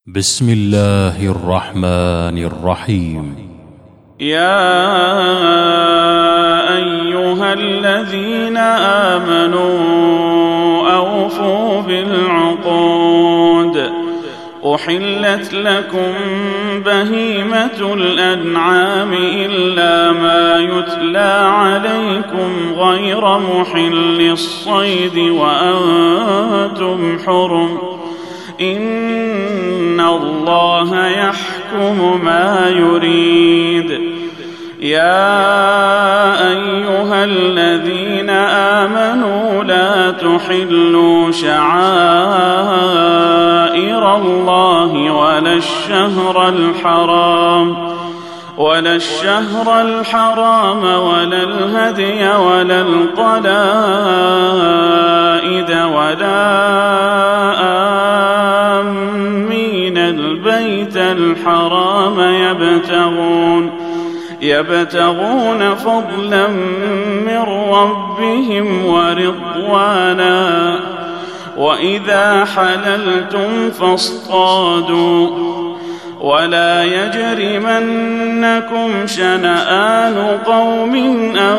بسم الله الرحمن الرحيم. يا أيها الذين آمنوا أوفوا بالعقود. أحلت لكم بهيمة الأنعام إلا ما يتلى عليكم غير محل الصيد وأنتم حرم. إن الله يحكم ما يريد. يا أيها الذين آمنوا لا تحلوا شعائر الله ولا الشهر الحرام ولا الهدي ولا القلائد ولا آمين البيت الحرام يبتغون فضلا من ربهم ورضوانا. وإذا حللتم فاصطادوا ولا يجرمنكم شنآن قوم أن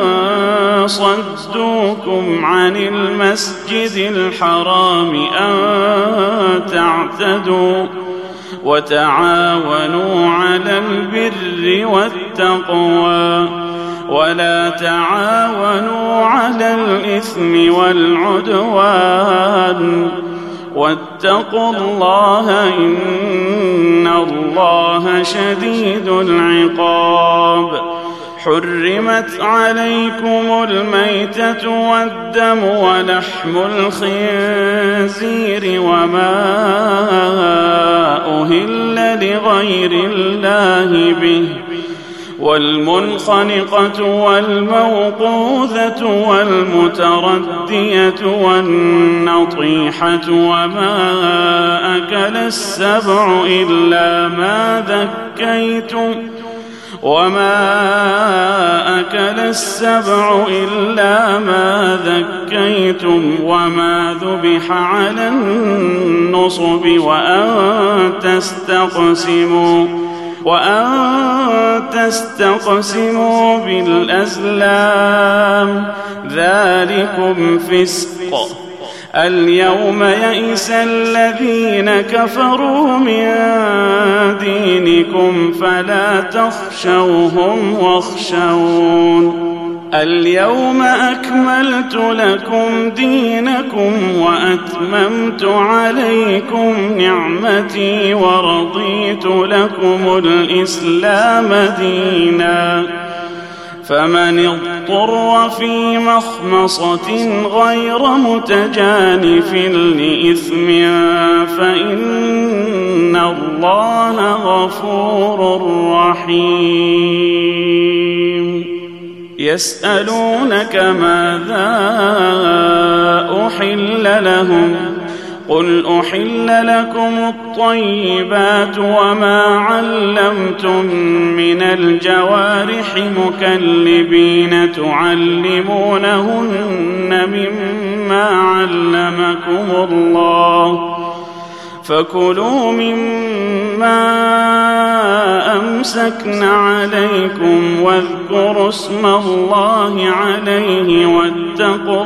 صدوكم عن المسجد الحرام أن تعتدوا. وتعاونوا على البر والتقوى ولا تعاونوا على الإثم والعدوان. واتقوا الله إن الله شديد العقاب. حرمت عليكم الميتة والدم ولحم الخنزير وما أهل لغير الله به والمنخنقة والموقوذة والمتردية والنطيحة وما أكل السبع إلا ما ذكيتم وما ذبح على النصب وأن تستقسموا بالأزلام ذلكم فسق. اليوم يئس الذين كفروا من دينكم فلا تخشوهم واخشون. اليوم أكملت لكم دينكم وأتممت عليكم نعمتي ورضيت لكم الإسلام دينا. فمن اضطر في مخمصة غير متجانف لإثم فإن الله غفور رحيم. يسألونك ماذا أحل لهم قل أحل لكم الطيبات وما علمتم من الجوارح مكلبين تعلمونهن مما علمكم الله فكلوا مما أمسكن عليكم واذكروا اسم الله عليه واتقوا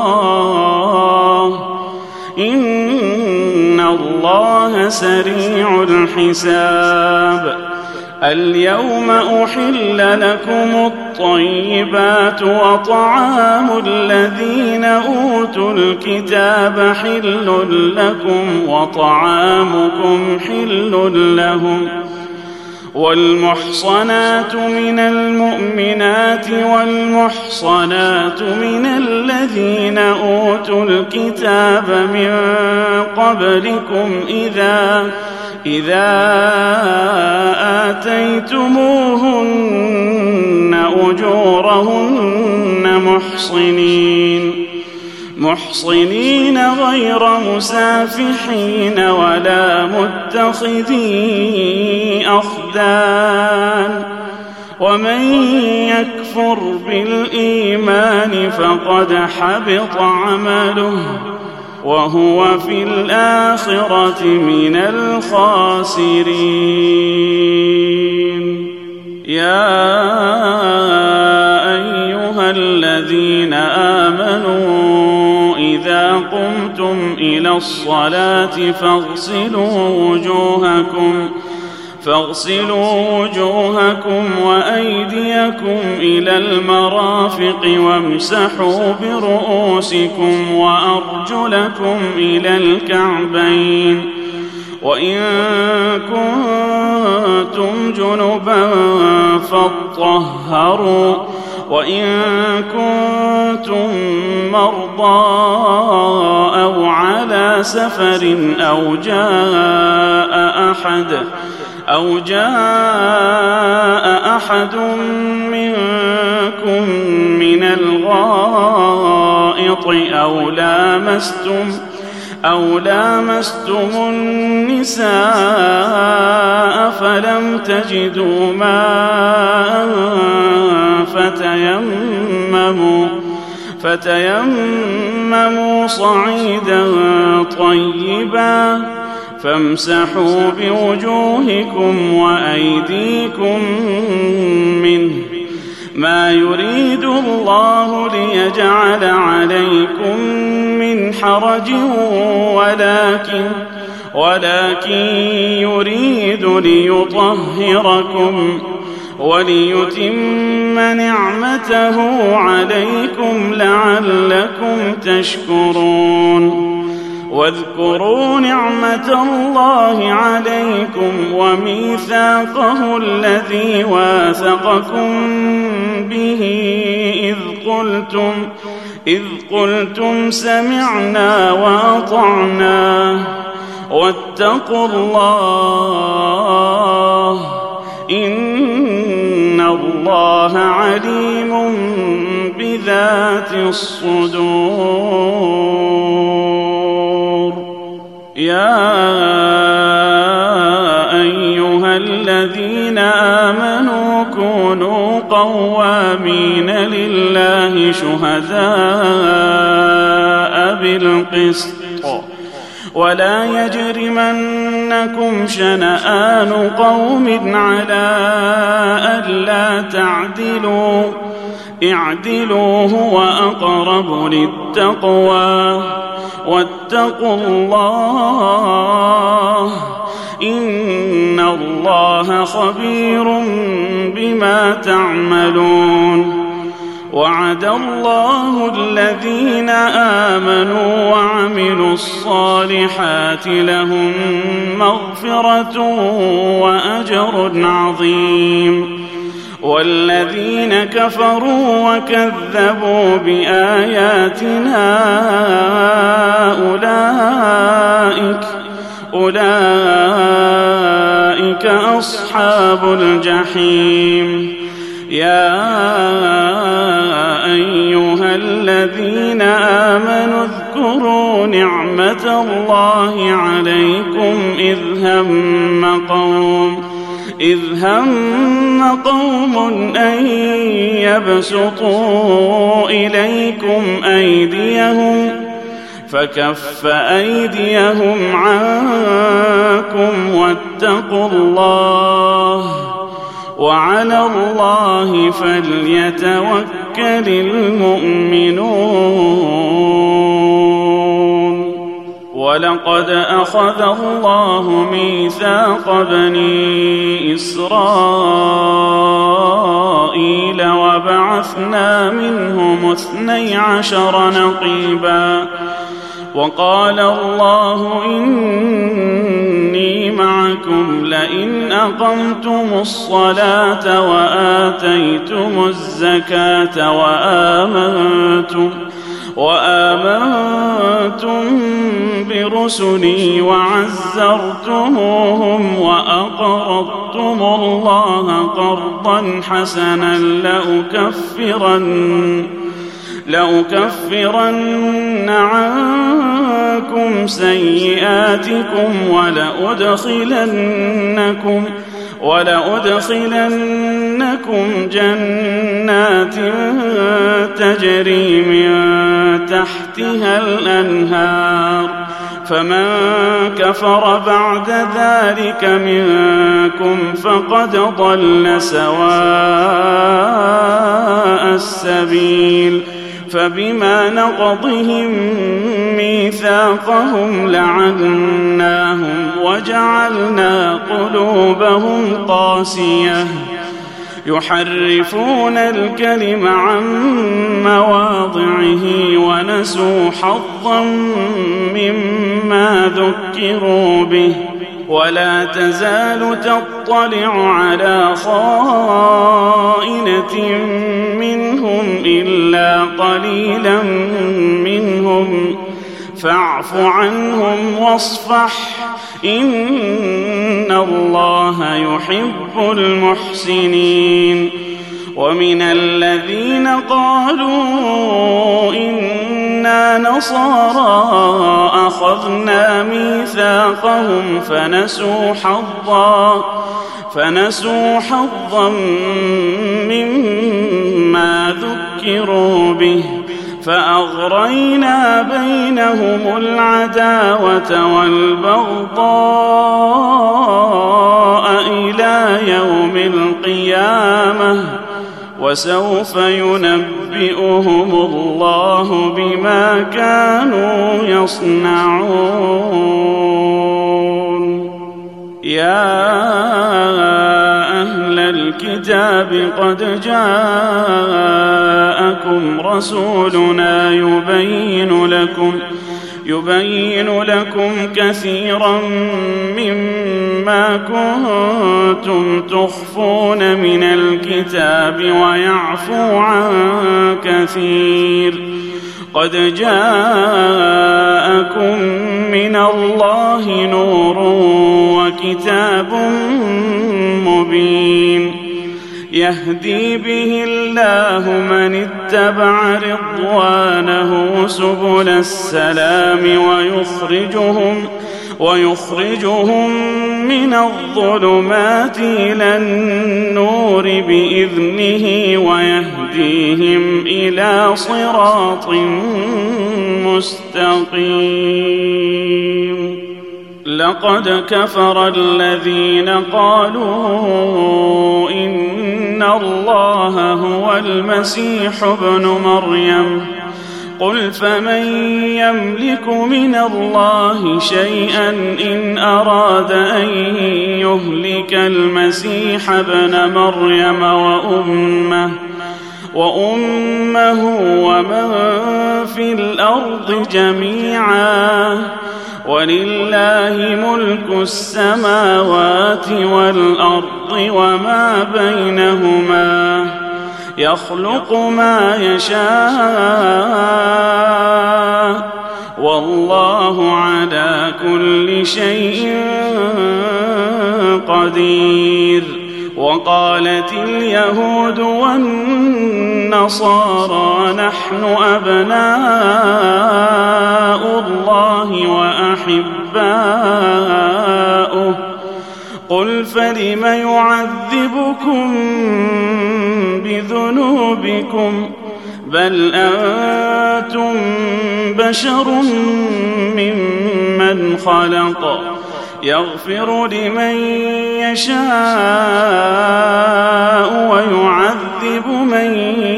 الله إن الله سريع الحساب. اليوم أحل لكم الطيبات وطعام الذين أوتوا الكتاب حل لكم وطعامكم حل لهم. والمحصنات من المؤمنات والمحصنات من الذين أوتوا الكتاب من قبلكم إذا آتيتموهن أجورهن محصنين غير مسافحين ولا متخذي أخدان. ومن يكفر بالإيمان فقد حبط عمله وهو في الآخرة من الخاسرين. يا أيها الذين آمنوا إذا قمتم إلى الصلاة فاغسلوا وجوهكم وأيديكم إلى المرافق وامسحوا برؤوسكم وأرجلكم إلى الكعبين، وإن كنتم جنبا فاطهروا، وإن كنتم مرضى أو على سفر أو جاء أحد منكم من الغائط أو لامستم النساء فلم تجدوا ماء فتيمموا صعيدا طيبا فامسحوا بوجوهكم وأيديكم منه، ما يريد الله ليجعل عليكم من حرج ولكن يريد ليطهركم وليتم نعمته عليكم لعلكم تشكرون. واذكروا نعمة الله عليكم وميثاقه الذي واثقكم به إذ قلتم سمعنا وأطعنا واتقوا الله إن الله عليم بذات الصدور. يا أيها الذين آمنوا كونوا قوامين لله شهداء بالقسط ولا يجرمنكم شنآن قوم على ألا تعدلوا، اعدلوا هو أقرب للتقوى، واتقوا الله إن الله خبير بما تعملون. وعد الله الذين آمنوا وعملوا الصالحات لهم مغفرة وأجر عظيم، والذين كفروا وكذبوا بآياتنا أولئك أصحاب الجحيم. يا أيها الذين آمنوا اذكروا نعمة الله عليكم إذ هم قوم أن يبسطوا إليكم أيديهم فكف أيديهم عنكم واتقوا الله وعلى الله فليتوكل المؤمنون. ولقد أخذ الله ميثاق بني إسرائيل وبعثنا منهم 12 نقيبا، وقال الله إني معكم لئن أقمتم الصلاة وآتيتم الزكاة وآمنتم برسلي وعزرتموهم وأقرضتم الله قرضا حسنا لأكفرن عنكم سيئاتكم ولأدخلنكم جنات تجري من تحت تحتها الأنهار. فمن كفر بعد ذلك منكم فقد ضل سواء السبيل. فبما نقضهم ميثاقهم لعناهم وجعلنا قلوبهم قاسية يحرفون الكلم عن مواضعه ونسوا حظا مما ذكروا به. ولا تزال تطلع على خائنة منهم إلا قليلا منهم فاعف عنهم واصفح إن الله يحب المحسنين. ومن الذين قالوا إنا نصارى أخذنا ميثاقهم فنسوا حظا مما ذكروا به فأغرينا بينهم العداوة والبغضاء إلى يوم القيامة وسوف ينبئهم الله بما كانوا يصنعون. يا أهل الكتاب قد جاءكم رسولنا يبين لكم كثيرا مما كنتم تخفون من الكتاب ويعفو عن كثير. قد جاءكم من الله نور وكتاب مبين يهدي به الله من اتبع رضوانه سبل السلام ويخرجهم من الظلمات إلى النور بإذنه ويهديهم إلى صراط مستقيم. لقد كفر الذين قالوا إن الله هو المسيح ابن مريم قل فمن يملك من الله شيئا إن أراد أن يهلك المسيح ابن مريم وأمه ومن في الأرض جميعا ولله ملك السماوات والأرض وما بينهما يخلق ما يشاء والله على كل شيء قدير. وقالت اليهود والنصارى نحن أبناء الله وأحباؤه قل فلم يعذبكم بذنوبكم بل أنتم بشر ممن خلق يغفر لمن يشاء ويعذب من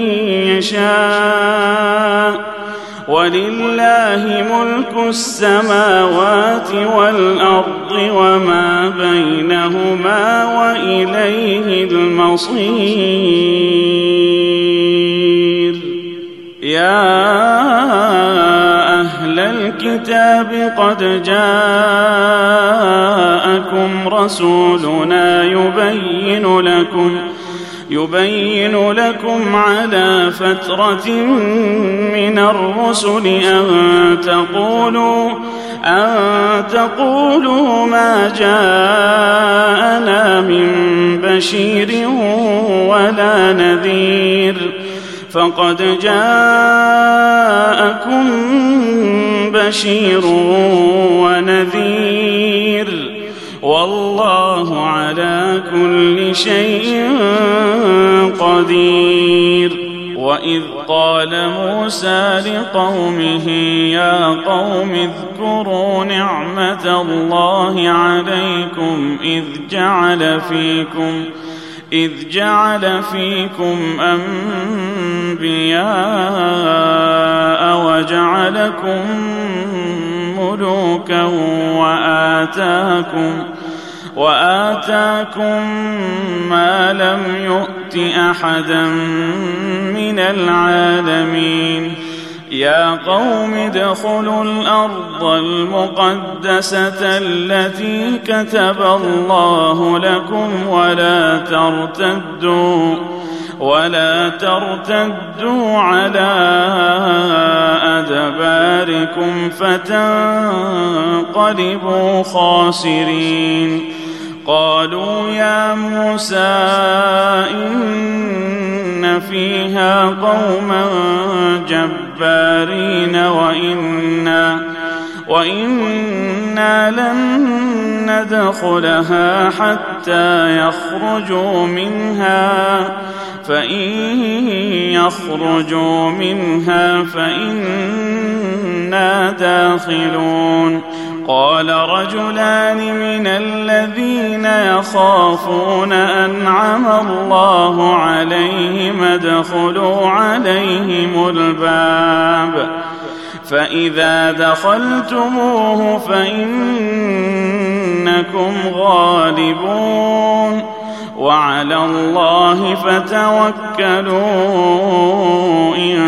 يشاء ولله ملك السماوات والأرض وما بينهما وإليه المصير. يا أهل الكتاب قد جاءكم رسولنا يبين لكم على فترة من الرسل أن تقولوا ما جاءنا من بشير ولا نذير فقد جاءكم بشير ونذير والله على كل شيء قدير. وإذ قال موسى لقومه يا قوم اذكروا نعمة الله عليكم إذ جعل فيكم أنبياء وجعلكم ملوكا وآتاكم ما لم يؤت أحدا من العالمين يا قوم ادخلوا الأرض المقدسة التي كتب الله لكم ولا ترتدوا على أدباركم فتنقلبوا خاسرين قالوا يا موسى إن فيها قوما جبارين وإنا لن ندخلها حتى يخرجوا منها فإنا داخلون قال رجلان من الذين يخافون أنعم الله عليهم ادخلوا عليهم الباب فإذا دخلتموه فإنكم غالبون وعلى الله فتوكلوا إن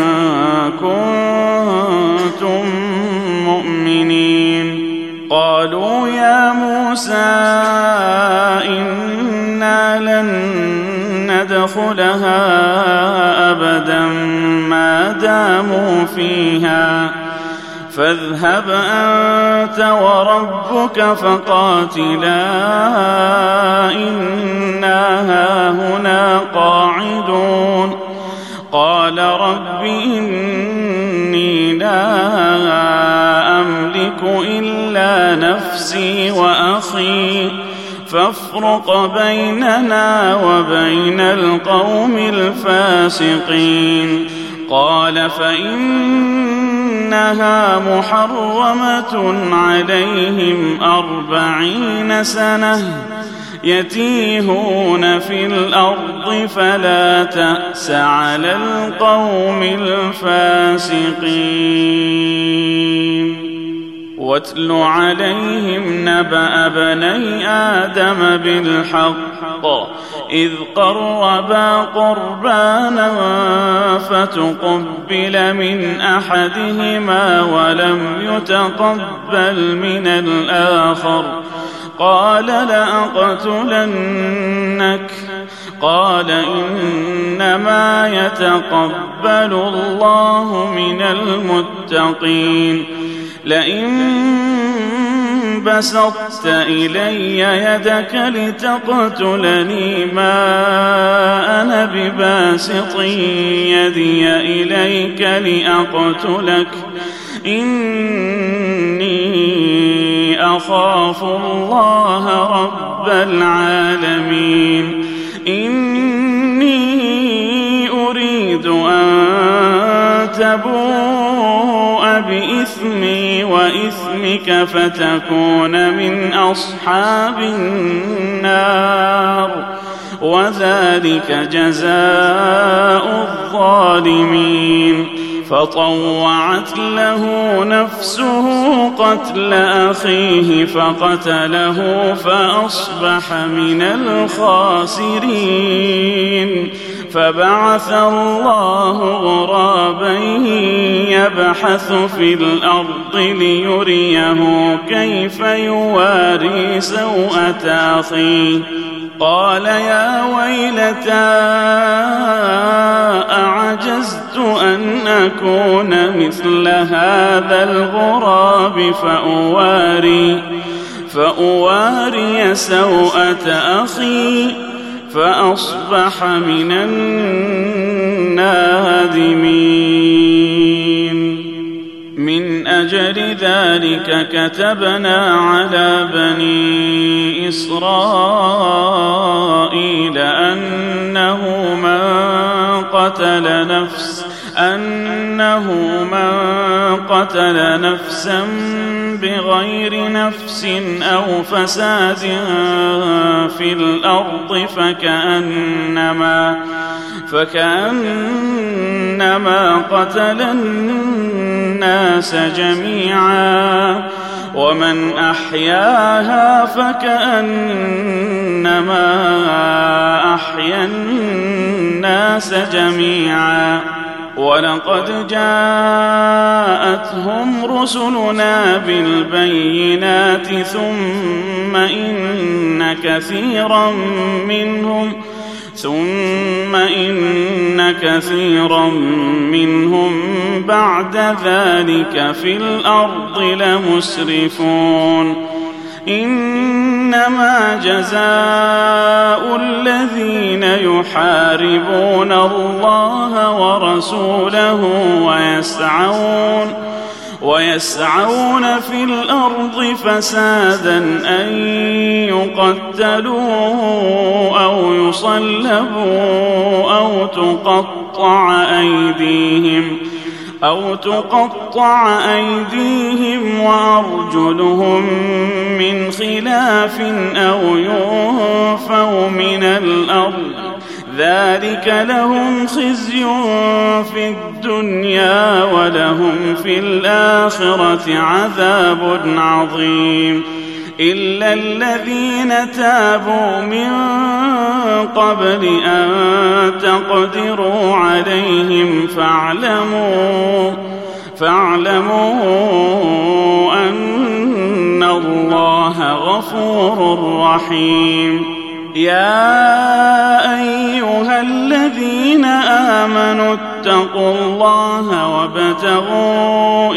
كنتم مؤمنين قالوا يا موسى إنا لن ندخلها أبدا ما داموا فيها فاذهب أنت وربك فقاتلا إنا هاهنا قاعدون قال رب إني لا أملك إلا نفسي وأخي فافرق بيننا وبين القوم الفاسقين قال فإنها محرمة عليهم 40 سنة يتيهون في الأرض فلا تأس على القوم الفاسقين واتل عليهم نبأ بني آدم بالحق إذ قربا قربانا فتقبل من أحدهما ولم يتقبل من الآخر قال لأقتلنك قال إنما يتقبل الله من المتقين لئن بسطت إلي يدك لتقتلني ما أنا بباسط يدي إليك لأقتلك إني أخاف الله رب العالمين إني أريد أن تبوء بإثمي وإثمك فتكون من أصحاب النار وذلك جزاء الظالمين فطوعت له نفسه قتل أخيه فقتله فأصبح من الخاسرين فبعث الله غرابا يبحث في الأرض ليريه كيف يواري سوءة أخيه قال يا ويلتى أعجزت أن أكون مثل هذا الغراب فأواري سوءة أخي فأصبح من النادمين من أجل ذلك كتبنا على بني إسرائيل أنه من قتل نفسا بغير نفس أو فساد في الأرض فكأنما قتل الناس جميعا، ومن أحياها فكأنما أحيا الناس جميعا. ولقد جاءتهم رسلنا بالبينات ثم إن كثيرا منهم بعد ذلك في الأرض لمسرفون. إنما جزاء الذين يحاربون الله ورسوله ويسعون في الأرض فسادا أن يقتلوا أو يصلبوا أو تقطع أيديهم وأرجلهم من خلاف أو ينفوا من الأرض، ذلك لهم خزي في الدنيا ولهم في الآخرة عذاب عظيم. إلا الذين تابوا من قبل أن تقدروا عليهم فاعلموا أن الله غفور رحيم. يا أيها الذين آمنوا اتقوا الله وابتغوا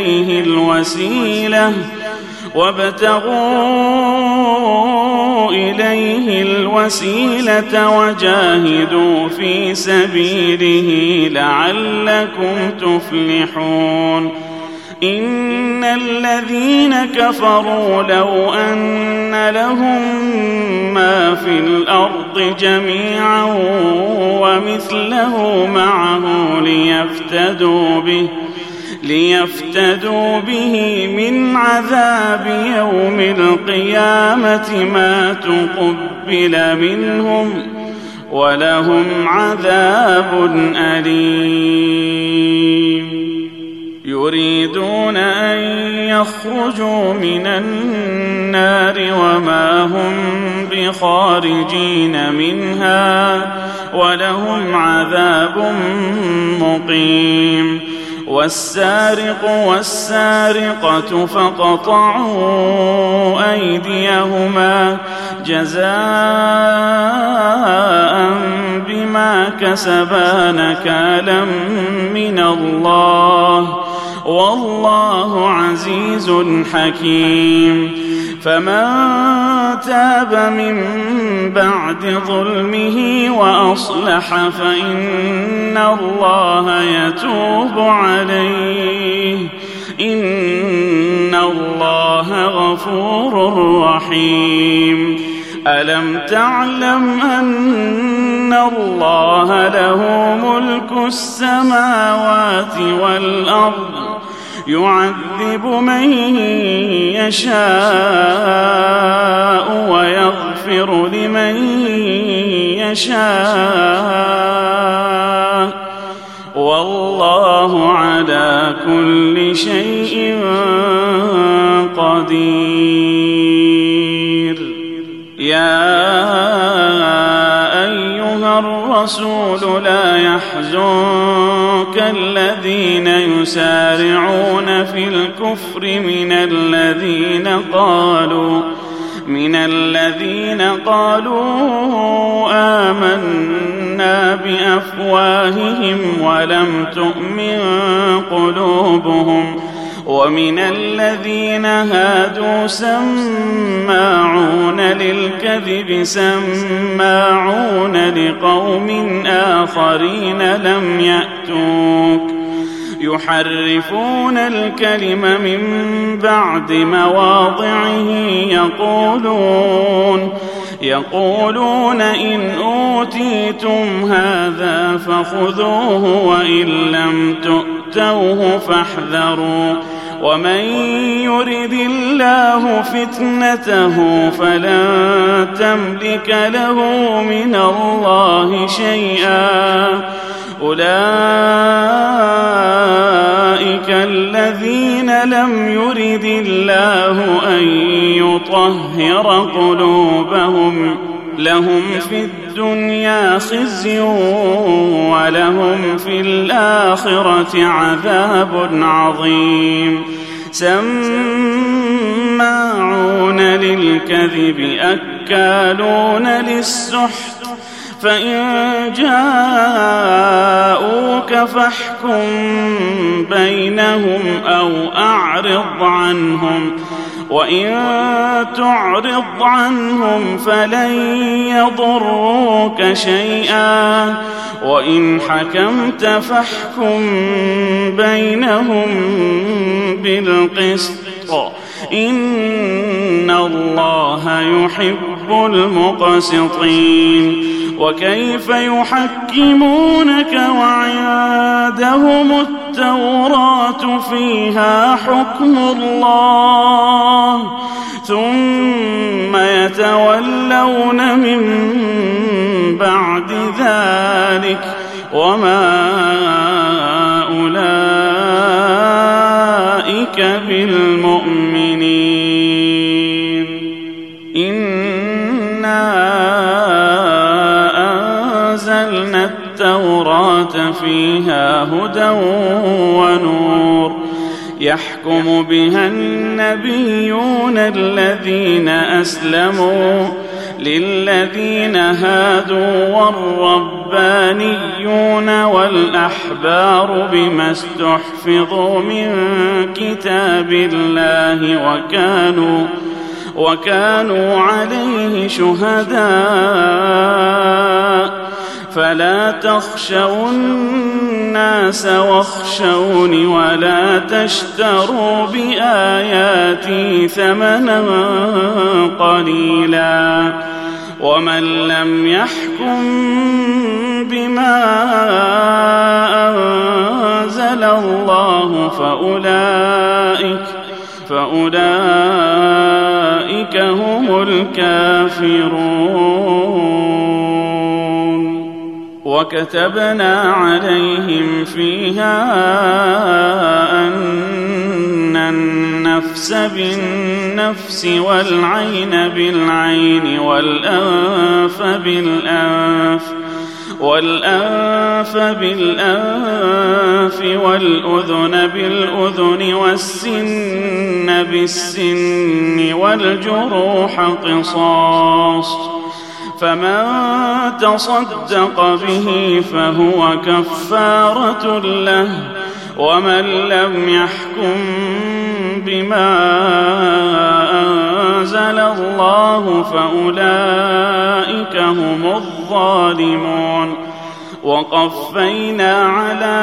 إليه الوسيلة وجاهدوا في سبيله لعلكم تفلحون. إن الذين كفروا لو أن لهم ما في الأرض جميعا ومثله معه ليفتدوا به من عذاب يوم القيامة ما تقبل منهم ولهم عذاب أليم. يريدون أن يخرجوا من النار وما هم بخارجين منها ولهم عذاب مقيم. والسارق والسارقة فاقطعوا أيديهما جزاء بما كسبا نكالا من الله والله عزيز حكيم. فمن تاب من بعد ظلمه وأصلح فإن الله يتوب عليه إن الله غفور رحيم. ألم تعلم أن الله له ملك السماوات والأرض يعذب من يشاء ويغفر لمن يشاء والله على كل شيء قدير. يا أيها الرسول لا يحزنك الذين يسارعون في الكفر من الذين قالوا آمنا بأفواههم ولم تؤمن قلوبهم ومن الذين هادوا سماعون للكذب سماعون لقوم آخرين لم يأتوك يحرفون الكلم يقولون إن أوتيتم هذا فخذوه وإن لم تؤتوه فاحذروا ومن يرد الله فتنته فلن تملك له من الله شيئا أولئك الذين لم يرد الله أن يطهر قلوبهم لهم في الدنيا خزي ولهم في الآخرة عذاب عظيم سماعون للكذب أكالون للسحت فإن جاءوك فاحكم بينهم أو أعرض عنهم وإن تعرض عنهم فلن يضروك شيئا وإن حكمت فاحكم بينهم بالقسط إن الله يحب المقسطين وكيف يحكمونك وعندهم التوراة فيها حكم الله ثم يتولون من بعد ذلك وما أولئك بالمؤمنين إنا أنزلنا التوراة فيها هدى ونور يحكم بها النبيون الذين أسلموا للذين هادوا والربانيون والأحبار بما استحفظوا من كتاب الله وكانوا عليه شهداء فلا تخشوا الناس واخشوني ولا تشتروا بآياتي ثمنا قليلا ومن لم يحكم بما أنزل الله فأولئك هم الكافرون وكتبنا عليهم فيها أن النفس بالنفس والعين بالعين والأنف بالأنف والأذن بالأذن والسن بالسن والجروح قصاص فمن تصدق به فهو كفارة له ومن لم يحكم بما أنزل الله فأولئك هم الظالمون وقفينا على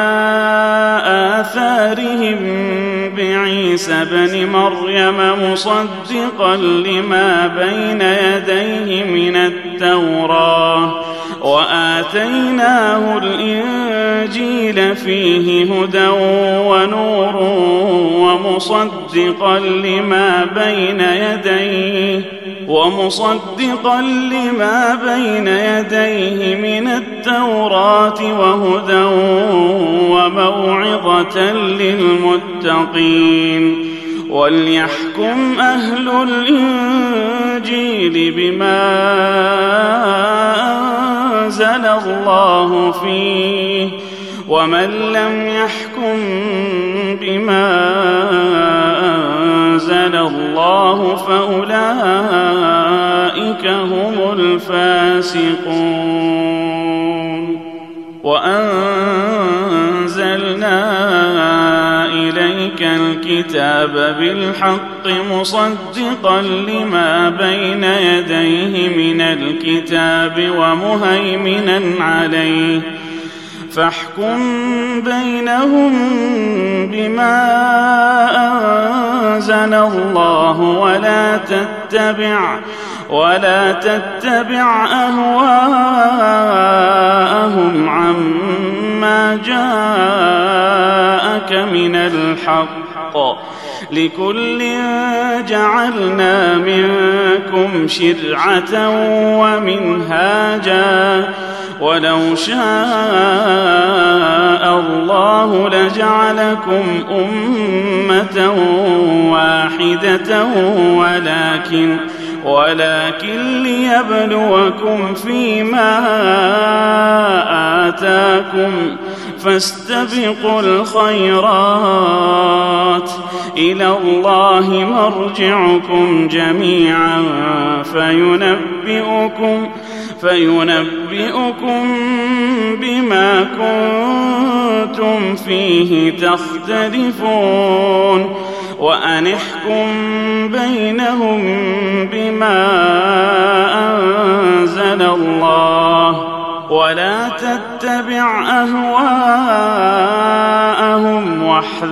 آثارهم بعيسى بن مريم مصدقا لما بين يديه من التوراة وآتيناه الإنجيل فيه هدى ونور ومصدقا لما بين يديه من التوراة وهدى وموعظة للمتقين وليحكم أهل الإنجيل بما أنزل الله فيه ومن لم يحكم بما أنزل الله فأولئك هم الفاسقون وأنزلنا إليك الكتاب بالحق مصدقا لما بين يديه من الكتاب ومهيمنا عليه فاحكم بينهم بما أنزل الله ولا تتبع أهواءهم عما جاءك من الحق، لكل جعلنا منكم شرعة ومنهاجا، ولو شاء الله لجعلكم أمة واحدة ولكن ليبلوكم فيما آتاكم، فاستبقوا الخيرات، إلى الله مرجعكم جميعا فينبئكم بما كنتم فيه تختلفون، وأن احكم بينهم بما أنزل الله، ولا تتبع أهواءهم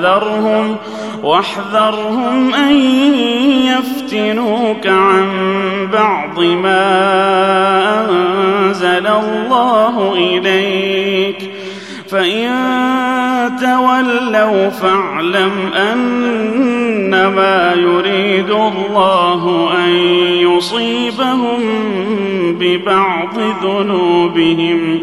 واحذرهم أن يفتنوك عن بعض ما أنزل الله إليك، فإن تولوا فاعلم أنما يريد الله أن يصيبهم ببعض ذنوبهم،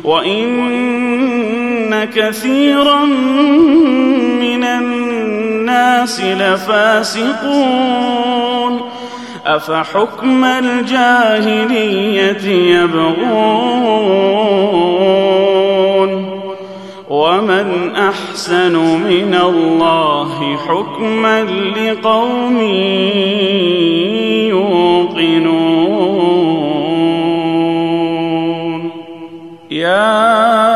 وإن كثيرا من الناس لفاسقون، أفحكم الجاهلية يبغون، ومن أحسن من الله حكما لقوم يوقنون. يا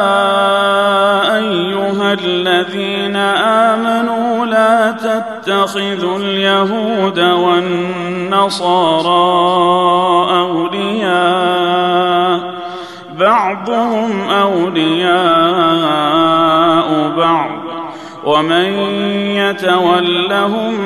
أيها الذين آمنوا لا تتخذوا اليهود والنصارى أولياء، بعضهم أولياء بعض، ومن يتولهم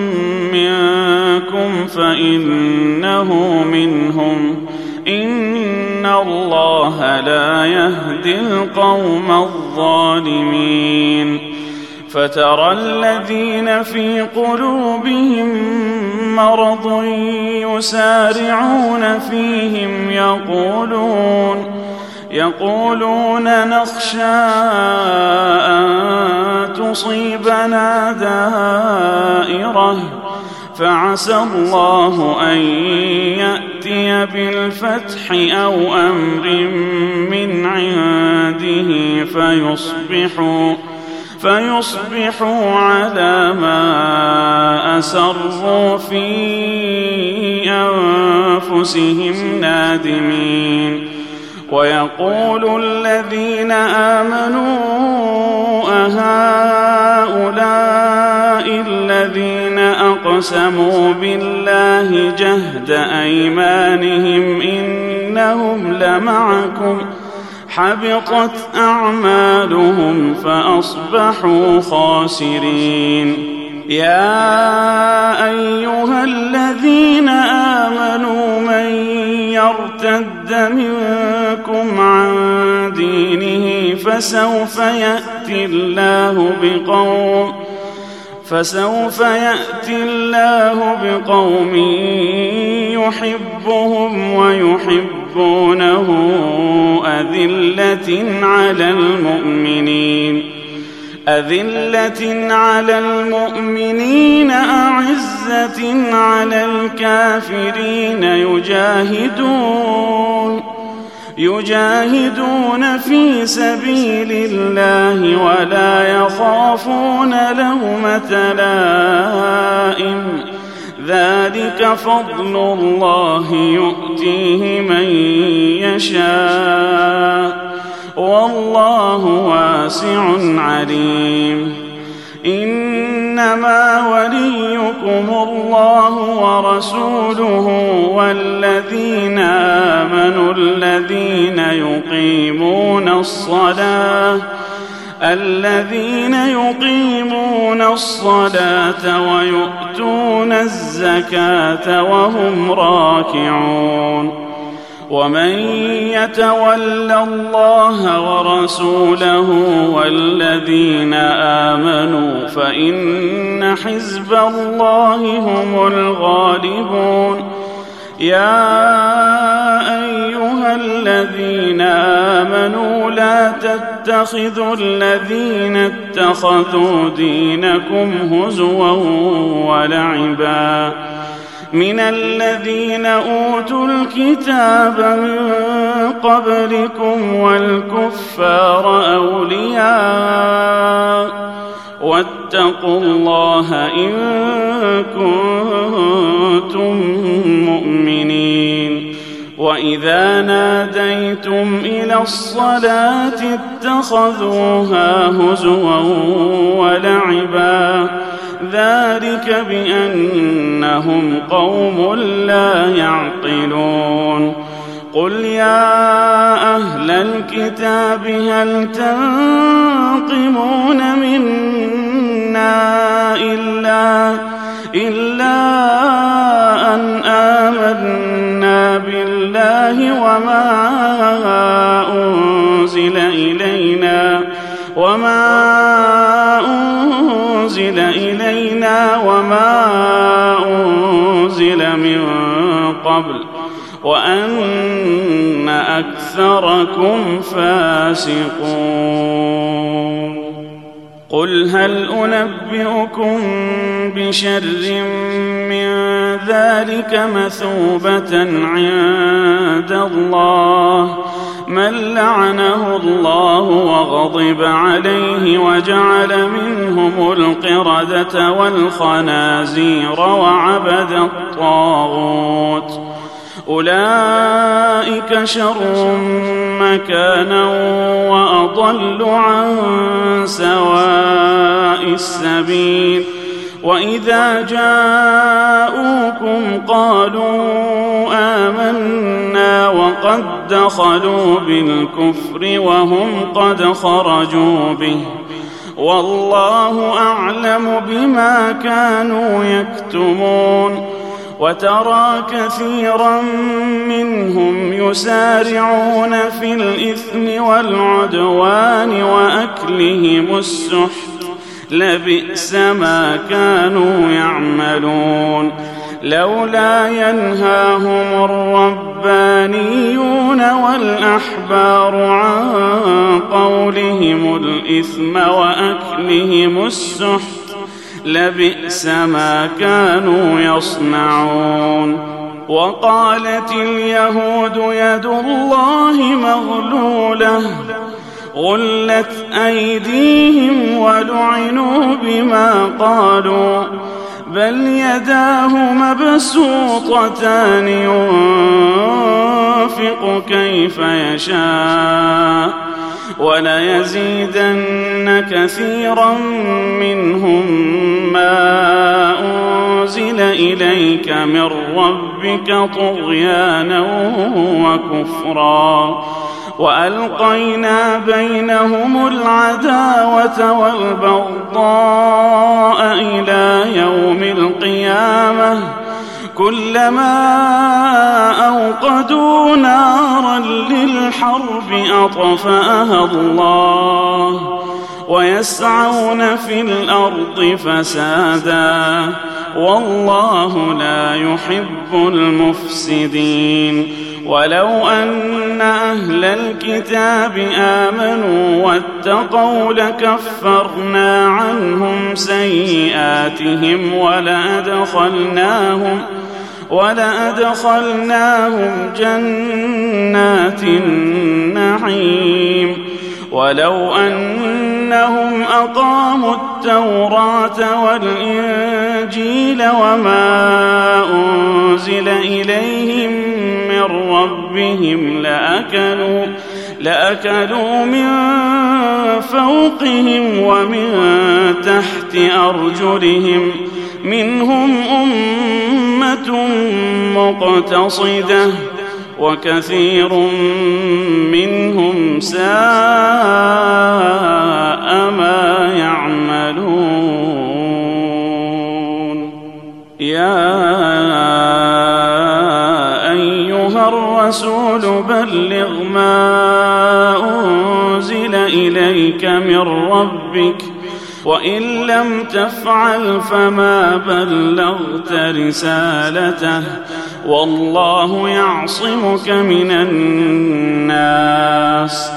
منكم فإنه منهم، إن الله لا يهدي القوم الظالمين. فترى الذين في قلوبهم مرض يسارعون فيهم يقولون نخشى أن تصيبنا دائرة، فعسى الله أن يأتي بالفتح أو أمر من عنده فيصبحوا على ما أسروا في أنفسهم نادمين. ويقول الذين آمنوا أهؤلاء الذين أقسموا بالله جهد أيمانهم إنهم لمعكم، حبطت أعمالهم فأصبحوا خاسرين. يا أيها الذين آمنوا من يرتد منكم عن دينه فسوف يأتي الله بقوم يحبهم ويحبونه أذلة على المؤمنين أعزة على الكافرين يجاهدون في سبيل الله ولا يخافون لومة لائم، ذلك فضل الله يؤتيه من يشاء، والله واسع عليم. إنما وليكم الله ورسوله والذين آمنوا الذين الذين يقيمون الصلاة ويؤتون الزكاة وهم راكعون ومن يتول الله ورسوله والذين آمنوا فإن حزب الله هم الغالبون يا أيها الذين آمنوا لا تتخذوا الذين اتخذوا دينكم هزوا ولعبا من الذين أوتوا الكتاب من قبلكم والكفار أولياء واتقوا الله إن كنتم مؤمنين وإذا ناديتم إلى الصلاة اتخذوها هزوا ولعبا ذلك بأنهم قوم لا يعقلون قل يا أهل الكتاب هل تنقمون منا إلا أن آمنا بالله وما أنزل إلينا وما أنزل من قبل وأن أكثركم فاسقون قل هل أنبئكم بشر من ذلك مثوبة عند الله من لعنه الله وغضب عليه وجعل منهم القردة والخنازير وعبد الطاغوت أولئك شر مكانا وأضل عن سواء السبيل وإذا جاءوكم قالوا آمنا وقد دخلوا بالكفر وهم قد خرجوا به والله أعلم بما كانوا يكتمون وترى كثيرا منهم يسارعون في الإثم والعدوان وأكلهم السحت لبئس ما كانوا يعملون لولا ينهاهم الربانيون والأحبار عن قولهم الإثم وأكلهم السحت لبئس ما كانوا يصنعون وقالت اليهود يد الله مغلولة غلت أيديهم ولعنوا بما قالوا بل يداه مبسوطتان ينفق كيف يشاء وليزيدن كثيرا منهم ما أنزل إليك من ربك طغيانا وكفرا وألقينا بينهم العداوة والبغضاء إلى يوم القيامة كلما أوقدوا نارا للحرب أطفأها الله ويسعون في الأرض فسادا والله لا يحب المفسدين ولو أن أهل الكتاب آمنوا واتقوا لكفرنا عنهم سيئاتهم ولأدخلناهم جنات النعيم ولو أنهم أقاموا التوراة والإنجيل وما أنزل إليهم من ربهم لأكلوا من فوقهم ومن تحت أرجلهم منهم أمة مقتصدة وكثير منهم ساء ما يعملون. يا أيها الرسول بلغ ما أنزل إليك من ربك وإن لم تفعل فما بلغت رسالته والله يعصمك من الناس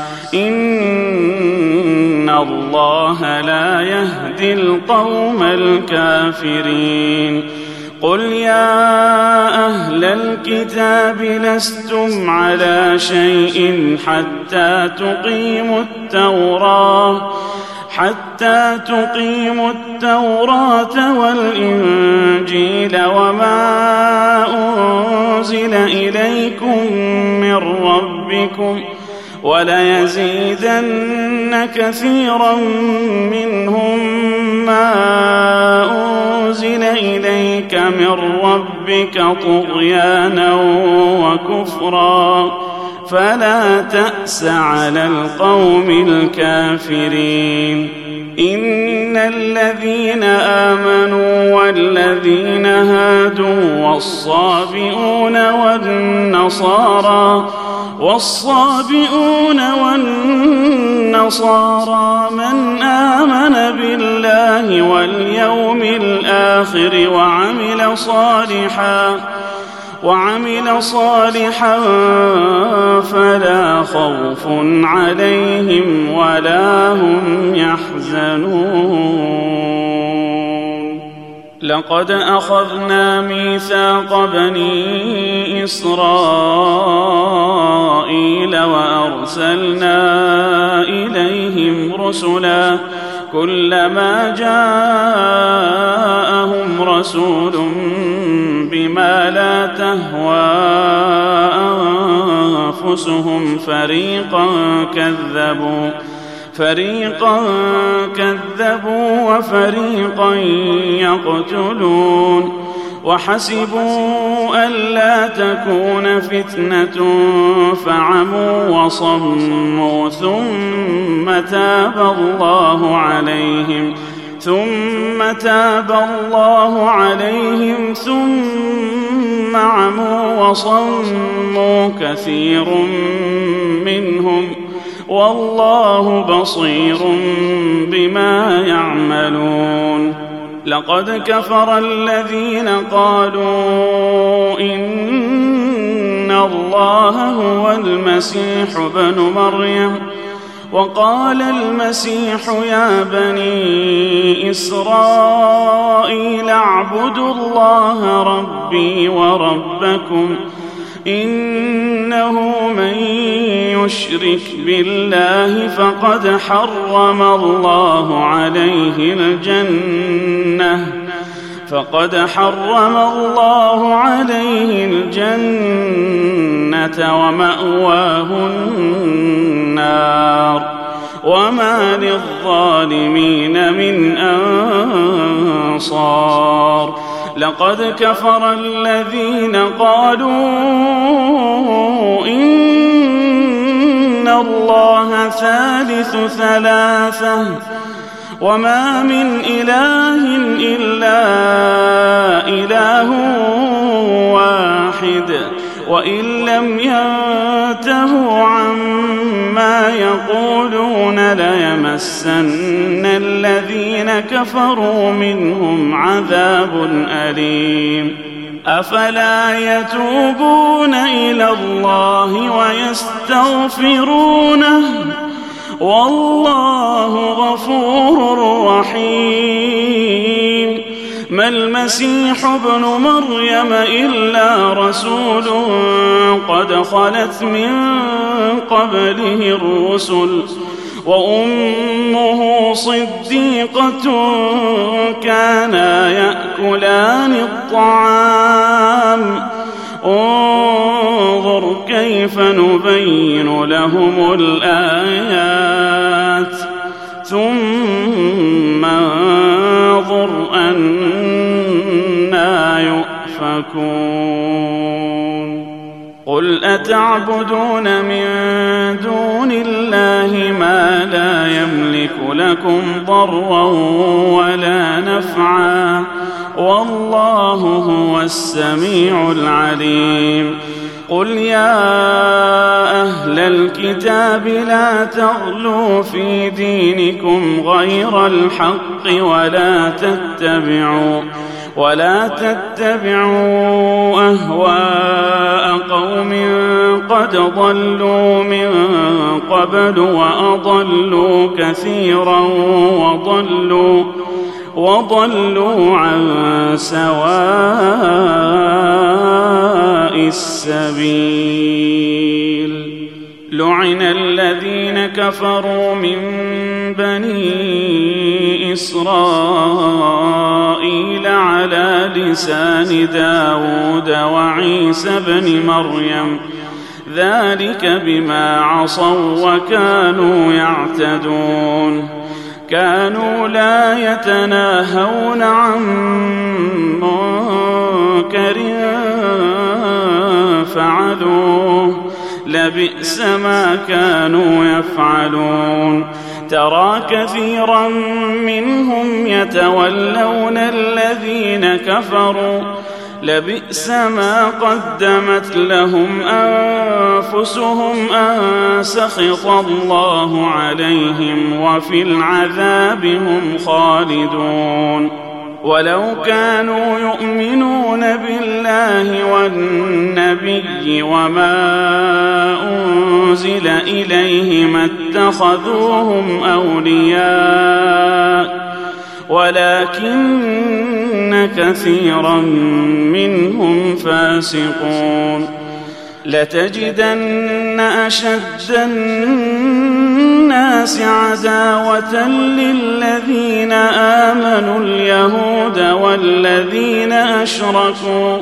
إن الله لا يهدي القوم الكافرين. قل يا أهل الكتاب لستم على شيء حتى تقيموا التوراة والإنجيل وما أنزل إليكم من ربكم وليزيدن كثيرا منهم ما أنزل إليك من ربك طغيانا وكفرا فلا تأس على القوم الكافرين. إن الذين آمنوا والذين هادوا والصابئون والنصارى من آمن بالله واليوم الآخر وعمل صالحا فلا خوف عليهم ولا هم يحزنون. لقد أخذنا ميثاق بني إسرائيل وأرسلنا إليهم رسلا كلما جاءهم رسول بما لا تهوى أنفسهم فريقا كذبوا وفريقا يقتلون وحسبوا ألا تكون فتنة فعموا وصموا ثم تاب الله عليهم ثم عموا وصموا كثير منهم والله بصير بما يعملون. لقد كفر الذين قالوا إن الله هو المسيح ابن مريم وقال المسيح يا بني إسرائيل اعبدوا الله ربي وربكم إنه من يشرك بالله فقد حرم الله عليه الجنة ومأواه النار وما للظالمين من أنصار. لقد كفر الذين قالوا إن الله ثالث ثلاثة وما من إله إلا إله واحد وإن لم ينتهوا عما يقولون ليمسن الذين كفروا منهم عذاب أليم. أفلا يتوبون إلى الله ويستغفرونه والله غفور رحيم. ما المسيح ابن مريم إلا رسول قد خلت من قبله الرسل وأمه صديقة كانا يأكلان الطعام انظر كيف نبين لهم الآيات ثم انظر أنى يؤفكون. قل أتعبدون من دون الله ما لا يملك لكم ضرا ولا نفعا والله هو السميع العليم قل يا أهل الكتاب لا تغلوا في دينكم غير الحق ولا تتبعوا أهواء قوم قد ضلوا من قبل وأضلوا كثيرا وضلوا عن سواء السبيل لعن الذين كفروا من بني إسرائيل على لسان داود وعيسى بن مريم ذلك بما عصوا وكانوا يعتدون كانوا لا يتناهون عن منكر فعلوه لبئس ما كانوا يفعلون ترى كثيرا منهم يتولون الذين كفروا لبئس ما قدمت لهم أنفسهم أن سخط الله عليهم وفي العذاب هم خالدون ولو كانوا يؤمنون بالله والنبي وما أنزل إليه ما اتخذوهم أولياء ولكن كثيرا منهم فاسقون لتجدن أشد الناس عداوة للذين آمنوا اليهود والذين أشركوا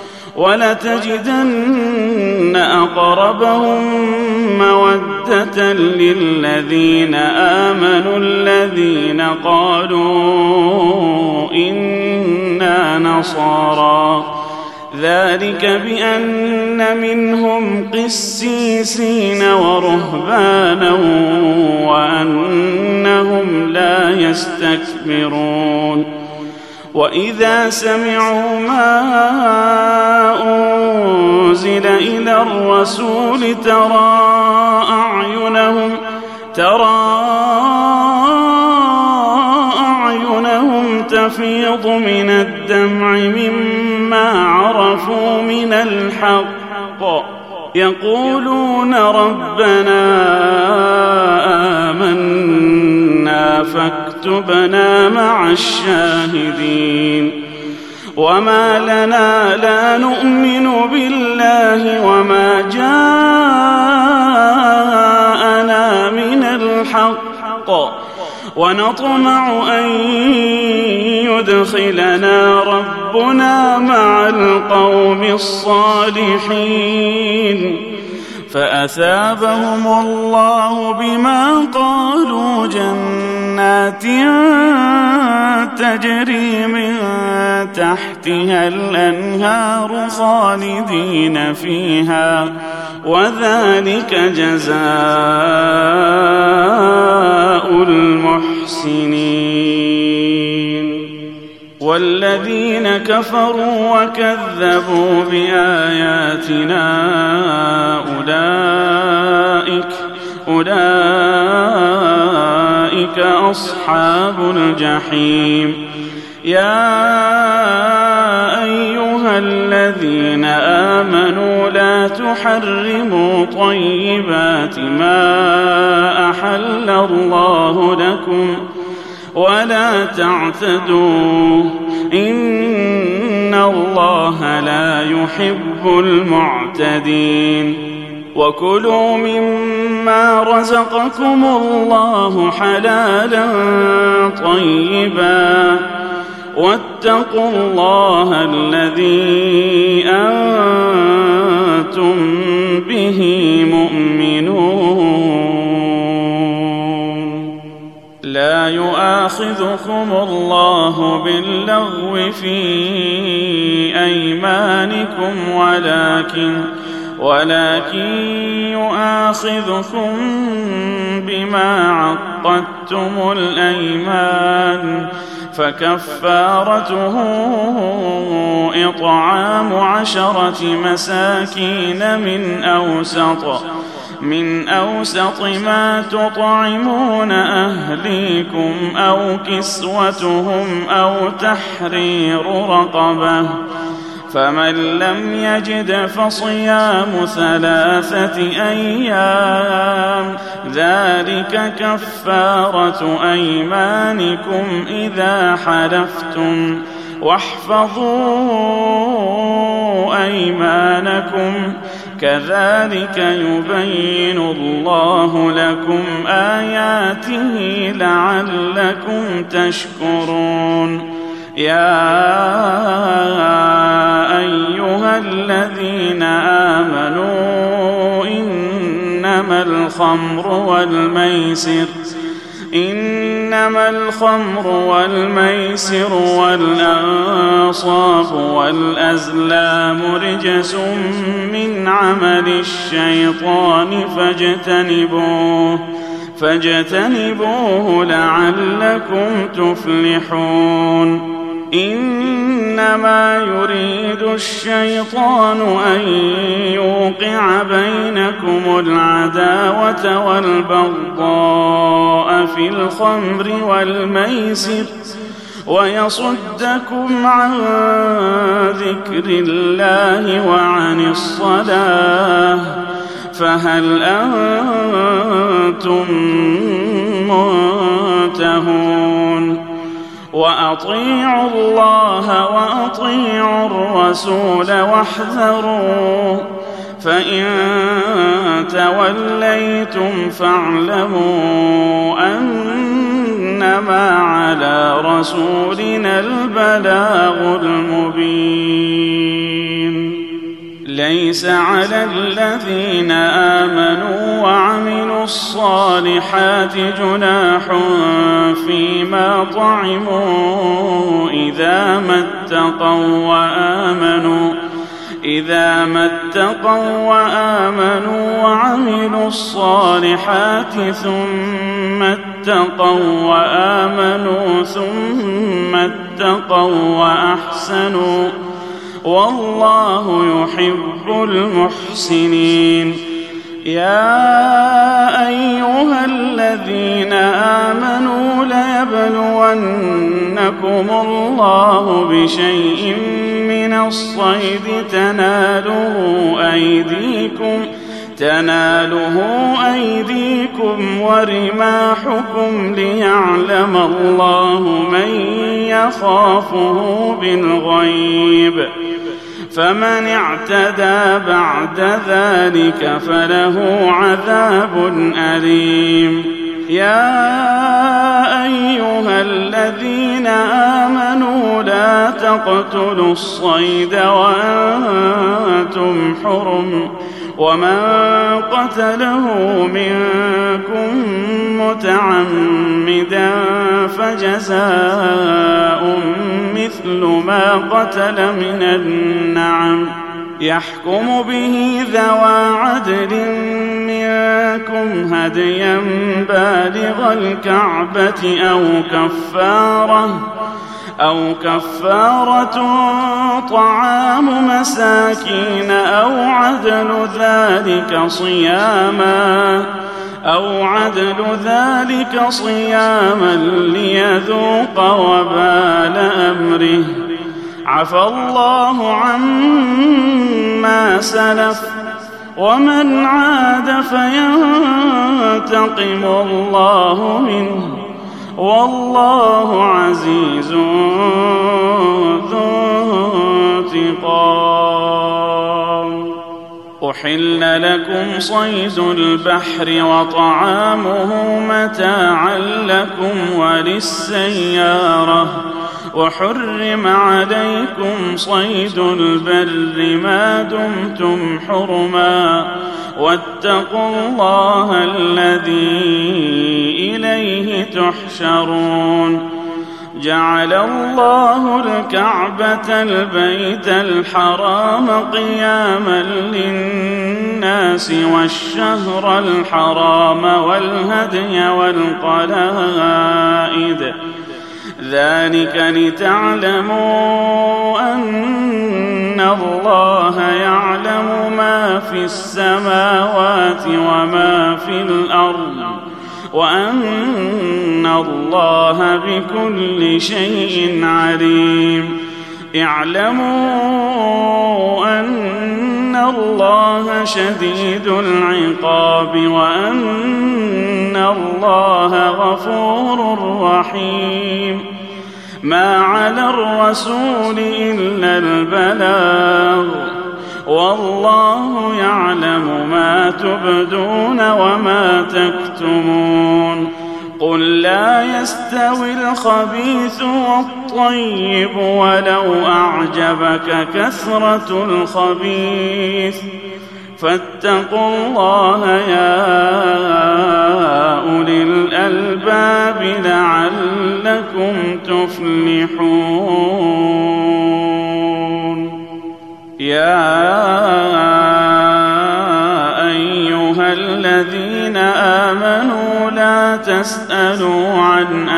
ولتجدن أقربهم مودة للذين آمنوا الذين قالوا إنا نصارى ذلك بأن منهم قسيسين ورهبانا وأنهم لا يستكبرون وإذا سمعوا ما أنزل إلى الرسول ترى أعينهم تفيض من الدمع مما عرفوا من الحق يقولون ربنا آمنا فاكتبنا مع الشاهدين وما لنا لا نؤمن بالله وما جاءنا من الحق ونطمع أن يدخلنا ربنا مع القوم الصالحين فأثابهم الله بما قالوا جنات تجري من تحتها الأنهار خالدين فيها وذلك جزاء المحسنين والذين كفروا وكذبوا بآياتنا أولئك أصحاب الجحيم يا أيها الذين آمنوا لا تحرموا طيبات ما أحل الله لكم ولا تعتدوا إن الله لا يحب المعتدين وكلوا مما رزقكم الله حلالا طيبا واتقوا الله الذي أنتم به مؤمنون لا يؤاخذكم الله باللغو في أيمانكم ولكن يؤاخذكم بما عقدتم الأيمان، فكفارته إطعام 10 مساكين من أوسط ما تطعمون أهليكم أو كسوتهم أو تحرير رقبة، فمن لم يجد فصيام 3 أيام، ذلك كفارة أيمانكم إذا حلفتم، واحفظوا أيمانكم، كذلك يبين الله لكم آياته لعلكم تشكرون. يا أيها الذين آمنوا إنما الخمر والميسر والأنصاب والأزلام رجس من عمل الشيطان فاجتنبوه لعلكم تفلحون. إنما يريد الشيطان أن يوقع بينكم العداوة والبغضاء في الخمر والميسر ويصدكم عن ذكر الله وعن الصلاة، فهل أنتم منتهون؟ وأطيعوا الله وأطيعوا الرسول واحذروا، فإن توليتم فاعلموا أنما على رسولنا البلاغ المبين. ليس على الذين آمنوا وعملوا الصالحات جناح فيما طعموا إذا ما اتقوا وآمنوا وعملوا الصالحات ثم اتقوا وأحسنوا، والله يحب المحسنين. يا أيها الذين آمنوا ليبلونكم الله بشيء من الصيد تناله أيديكم ورماحكم ليعلم الله من يخافه بالغيب، فمن اعتدى بعد ذلك فله عذاب أليم. يا أيها الذين آمنوا لا تقتلوا الصيد وأنتم حرم، ومن قتله منكم متعمدا فجزاء مثل ما قتل من النعم، يحكم به ذوى عدل منكم هديا بالغ الكعبة أو كفارة طعام مساكين أو عدل ذلك صياما ليذوق وبال أمره. عفى الله عما سلف، ومن عاد فينتقم الله منه، والله عزيز ذو انتقام. أحل لكم صيد البحر وطعامه متاعا لكم وللسيارة، وحرم عليكم صيد البر ما دمتم حرما، واتقوا الله الذي إليه تحشرون. جعل الله الكعبة البيت الحرام قياما للناس والشهر الحرام والهدي والقلائد ذلك لتعلموا أن الله يعلم ما في السماوات وما في الأرض وأن الله بكل شيء عليم اعلموا أن الله شديد العقاب وأن الله غفور رحيم ما على الرسول إلا البلاغ والله يعلم ما تبدون وما تكتمون قل لا يستوي الخبيث والطيب ولو أعجبك كثرة الخبيث فاتقوا الله يا أولي الألباب لعلكم تفلحون يا أيها الذين آمنوا لا تسألوا عن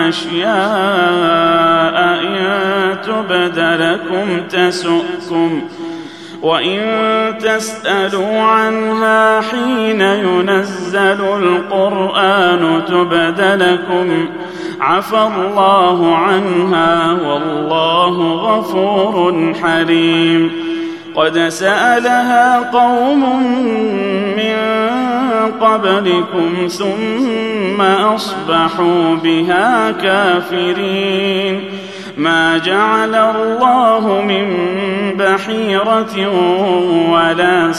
أشياء إن تبد لكم تسؤكم وإن تسألوا عنها حين ينزل القرآن تبد لكم عفى الله عنها والله غفور حليم قد سألها قوم من قبلكم ثم أصبحوا بها كافرين ما جعل الله من بحيرة ولا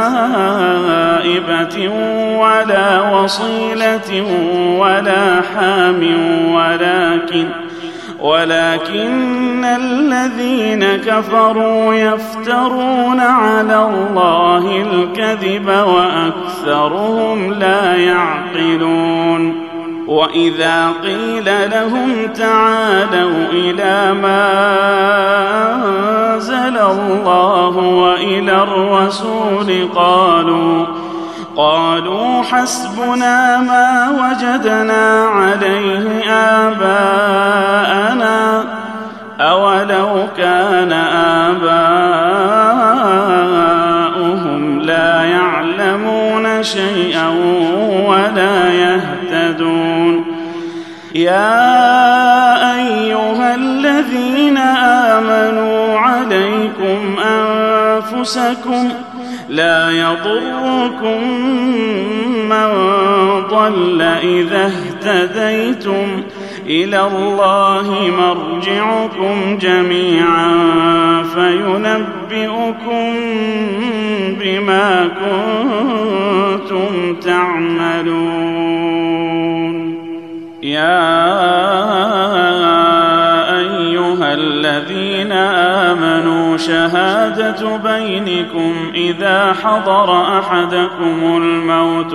سائبة ولا وصيلة ولا حام ولكن الذين كفروا يفترون على الله الكذب وأكثرهم لا يعقلون وإذا قيل لهم تعالوا إلى ما أنزل الله وإلى الرسول قالوا حسبنا ما وجدنا عليه آباءنا أولو كان آباؤهم لا يعلمون شيئا ولا يهتدون يا أيها الذين آمنوا عليكم أنفسكم لا يضركم من ضل إذا اهتديتم إلى الله مرجعكم جميعا فينبئكم بما كنتم تعملون يا أيها الذين آمنوا شهادة بينكم إذا حضر أحدكم الموت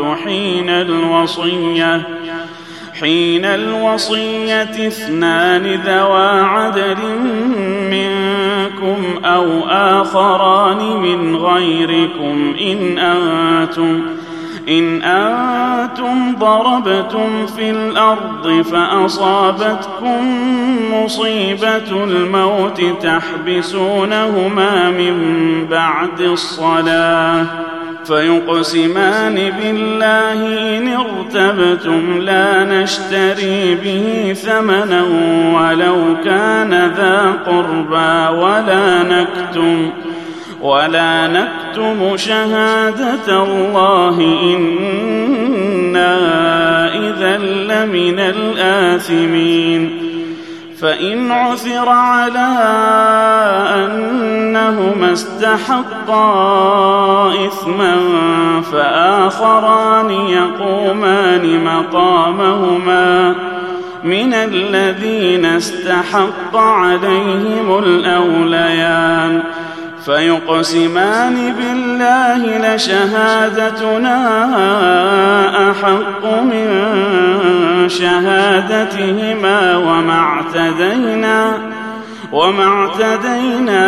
حين الوصية اثنان ذوى عدل منكم أو آخران من غيركم إن أنتم ضربتم في الأرض فأصابتكم مصيبة الموت تحبسونهما من بعد الصلاة فيقسمان بالله إن ارتبتم لا نشتري به ثمنا ولو كان ذا قربى ولا نكتم شهادة الله إنا إذا لمن الآثمين فإن عثر على أنهما استحقا إثما فآخران يقومان مقامهما من الذين استحق عليهم الأوليان فيقسمان بالله لشهادتنا أحق من شهادتهما وما اعتدينا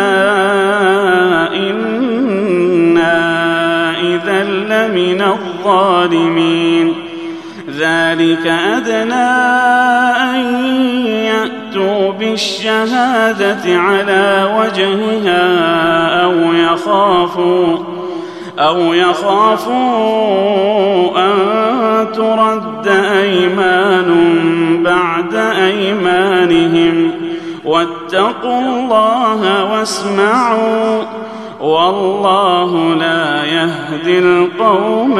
إنا إذا لمن الظالمين ذلك أدنى أن يأتوا بالشهادة على وجهها أو يخافوا أن ترد أيمان بعد أيمانهم واتقوا الله واسمعوا والله لا يهدي القوم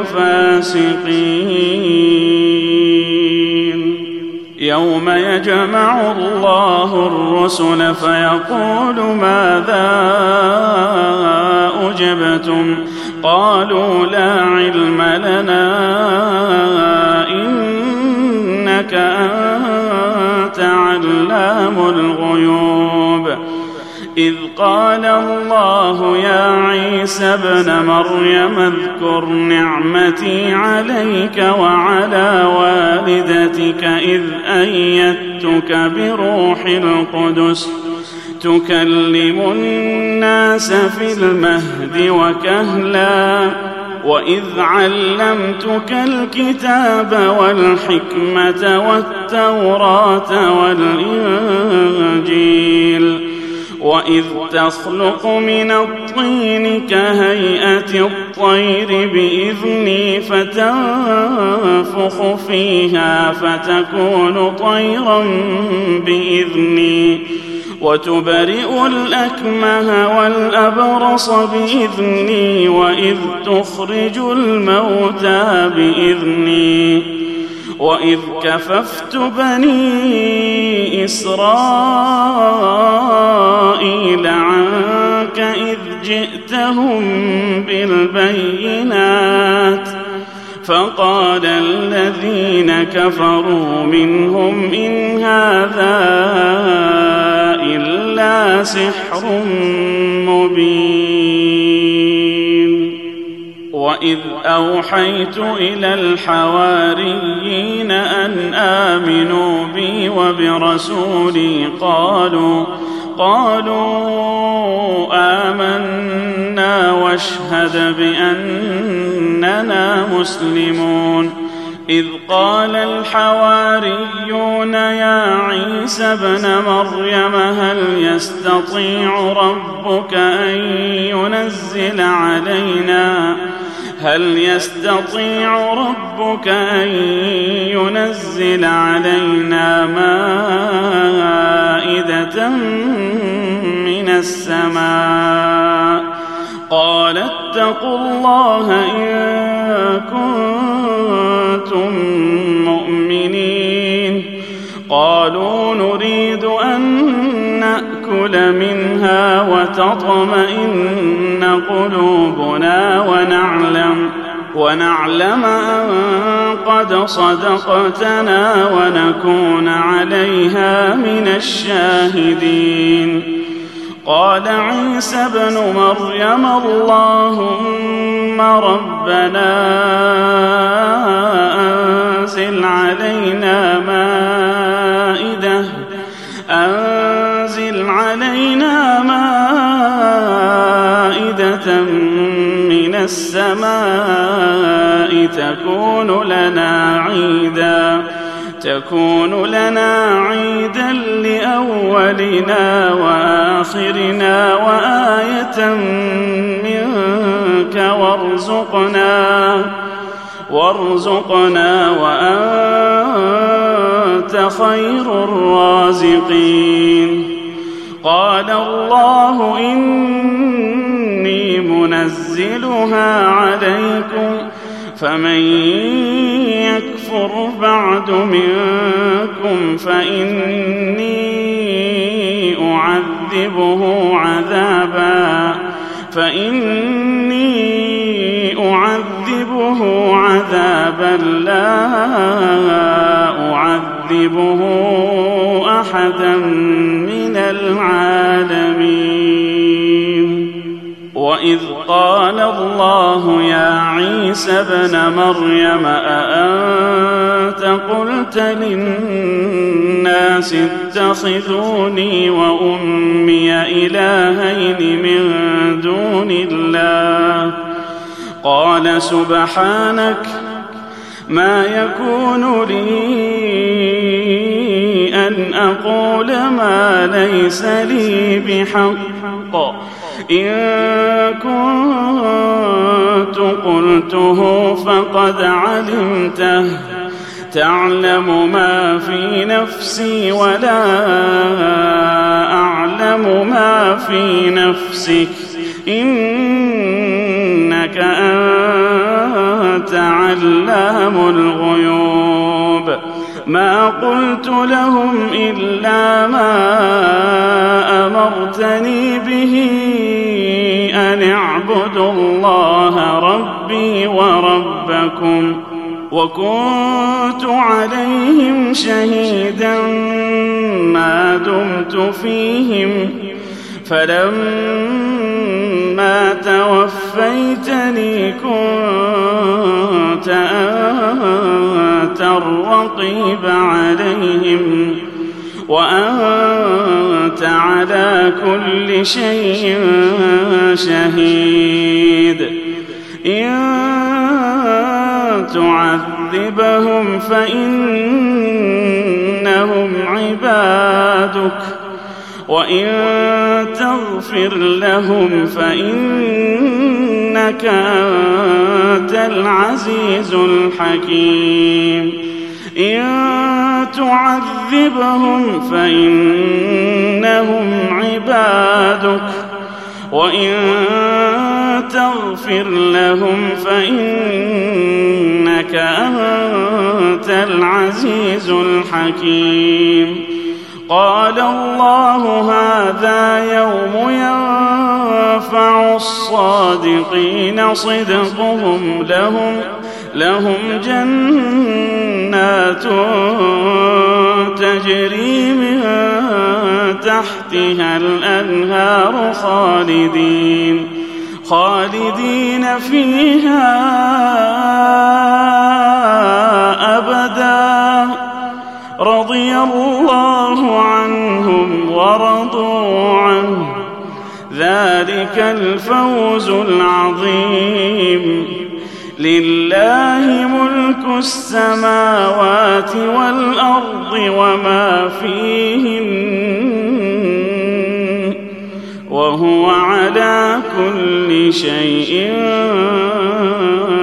الفاسقين يوم يجمع الله الرسل فيقول ماذا أجبتم قالوا لا علم لنا إنك أنت علام الغيوب إذ قال الله يا عيسى ابن مريم اذكر نعمتي عليك وعلى والدتك إذ أيدتك بروح القدس تكلم الناس في المهد وكهلا وإذ علمتك الكتاب والحكمة والتوراة والإنجيل وإذ تخلق من الطين كهيئة الطير بإذني فتنفخ فيها فتكون طيرا بإذني وتبرئ الأكمه والأبرص بإذني وإذ تخرج الموتى بإذني وإذ كففت بني إسرائيل عنك إذ جئتهم بالبينات فقال الذين كفروا منهم إن هذا إلا سحر مبين وإذ أوحيت إلى الحواريين أن آمنوا بي وبرسولي قالوا آمنا واشهد بأننا مسلمون إذ قال الحواريون يا عيسى ابن مريم هل يستطيع ربك أن ينزل علينا مائدة من السماء قال اتقوا الله إن كنتم مؤمنين قالوا نريد أن نأكل منها وتطمئن قلوبنا ونعلم أن قد صدقتنا ونكون عليها من الشاهدين قال عيسى ابن مريم اللهم ربنا أنزل علينا مائدة من السماء تكون لنا عيدا لأولنا وآخرنا وآية منك وارزقنا وأنت خير الرازقين قال الله إني منزلها عليكم فمن يكفر بعد منكم فإني أعذبه عذابا لا أعذبه أحدا من العالمين وإذ قال الله يا عيسى ابن مريم أأنت قلت للناس اتخذوني وأمي إلهين من دون الله قال سبحانك ما يكون لي أن أقول ما ليس لي بحق إن كنت قلته فقد علمته تعلم ما في نفسي ولا أعلم ما في نفسك إنك أنت علام الغيوب ما قلت لهم إلا ما أمرتني به أن اعبدوا الله ربي وربكم وكنت عليهم شهيدا ما دمت فيهم فلما توفيتني كنت أنت الرقيب عليهم وأنت على كل شيء شهيد إن تعذبهم فإنهم عبادك وإن تغفر لهم فإنك أنت العزيز الحكيم إن تعذبهم فإنهم عبادك وإن تغفر لهم فإنك أنت العزيز الحكيم قال الله هذا يوم ينفع الصادقين صدقهم لهم جنات تجري من تحتها الأنهار خالدين فيها أبدا رضي الله عنهم ورضوا عنه ذلك الفوز العظيم لله ملك السماوات والأرض وما فيهن وهو على كل شيء